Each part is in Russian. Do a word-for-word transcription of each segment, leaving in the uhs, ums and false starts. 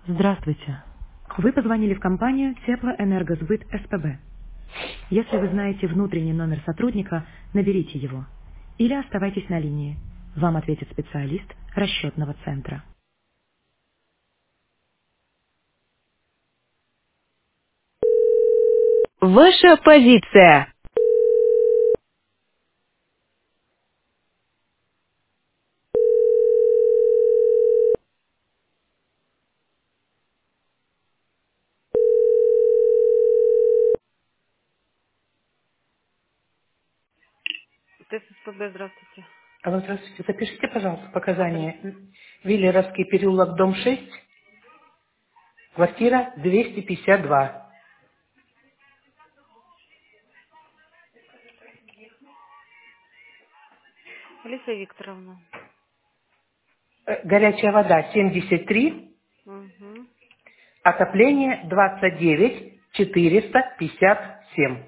Здравствуйте. Вы позвонили в компанию Теплоэнергосбыт СПБ. Если вы знаете внутренний номер сотрудника, наберите его. Или оставайтесь на линии. Вам ответит специалист расчетного центра. Ваша позиция. ТСПБ, здравствуйте. Алло, здравствуйте. Запишите, пожалуйста, Говорите. показания. Виллеровский переулок, дом шесть, квартира двести пятьдесят два. Алиса Викторовна. Э, Горячая вода семьдесят три, Угу. отопление двадцать девять четыреста пятьдесят семь.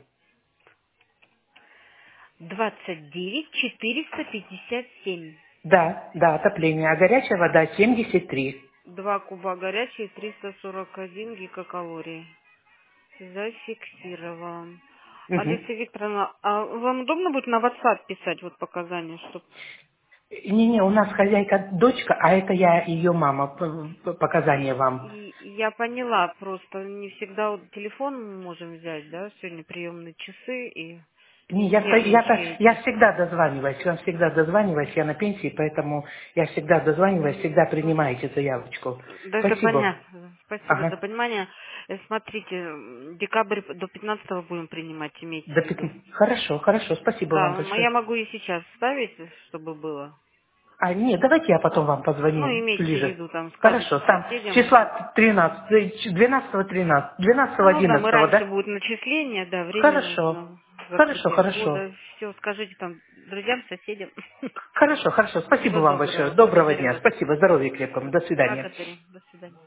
двадцать девять четыреста пятьдесят семь. Да, да, отопление. А горячая вода семьдесят три. Два куба горячие, триста сорок один гигакалорий. Зафиксирован. Мгм. Алиса Викторовна, а вам удобно будет на WhatsApp писать вот показания, чтобы... Не-не, у нас хозяйка дочка, а это я ее мама. П- п- Показания вам. И я поняла, просто не всегда вот телефон мы можем взять, да, сегодня приемные часы и Не, я, ста- я, нервничаете. я всегда дозваниваюсь, я всегда дозваниваюсь, я на пенсии, поэтому я всегда дозваниваюсь, всегда принимаете заявочку. Да, это Спасибо. понятно. Спасибо за Ага. понимание. Э, Смотрите, м, декабрь до пятнадцатого будем принимать, имейте До в виду. пятн- Хорошо, хорошо, спасибо вам Да, м, я большое. могу и сейчас ставить, чтобы было. А, нет, давайте я потом вам Ну, позвоню имейте в ближе. виду, там, скажете Хорошо, там соседям. числа тринадцатого, двенадцатого, тринадцатого, двенадцатого, Ну да, мы одиннадцатого, раньше да? будет начисление, да, время Хорошо, нужно, хорошо, закрытие хорошо. года. Все, скажите там друзьям, соседям. Хорошо, хорошо, спасибо Всего вам большое. доброго. Доброго Благодарю дня, вас. спасибо, здоровья крепкому, до свидания. Благодарю. До свидания.